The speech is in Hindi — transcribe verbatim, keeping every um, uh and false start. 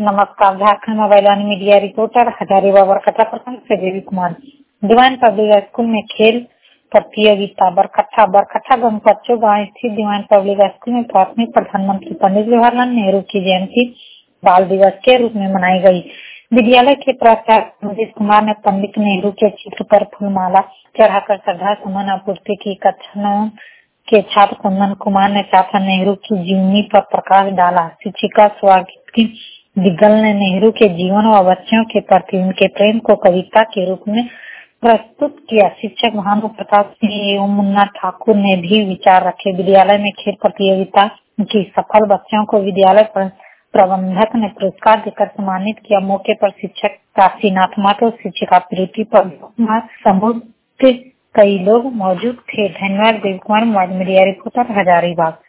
नमस्कार। Jharkhand mobile one media reporter Hazaribagh Barkatta प्रखंड से देवी कुमार। दीवान पब्लिक स्कूल में खेल प्रतियोगिता बरकट्टा बरकट्टा गंगपच्चो गाँव स्थित दीवान पब्लिक स्कूल में प्राथमिक प्रधानमंत्री पंडित जवाहरलाल नेहरू की जयंती बाल दिवस के रूप में मनाई गई। विद्यालय के प्राचार्य मुजीब कुमार ने पंडित नेहरू के चित्र पर फूलमाला चढ़ाकर श्रद्धा सुमन आपूर्ति की। कक्षा नौ के छात्र कुंदन कुमार ने चाचा नेहरू की जीवनी पर प्रकाश डाला। शिक्षिका स्वागत की दिग्गल ने नेहरू के जीवन व बच्चों के प्रति उनके प्रेम को कविता के रूप में प्रस्तुत किया। शिक्षक भानु प्रताप सिंह एवं मुन्ना ठाकुर ने भी विचार रखे। विद्यालय में खेल प्रतियोगिता की सफल बच्चों को विद्यालय प्रबंधक ने पुरस्कार देकर सम्मानित किया। मौके पर शिक्षक काशीनाथ मातो, शिक्षिका प्रीति पर समूह कई लोग मौजूद थे। धन्यवाद। Dev Kumar, mobile media reporter Hazaribagh.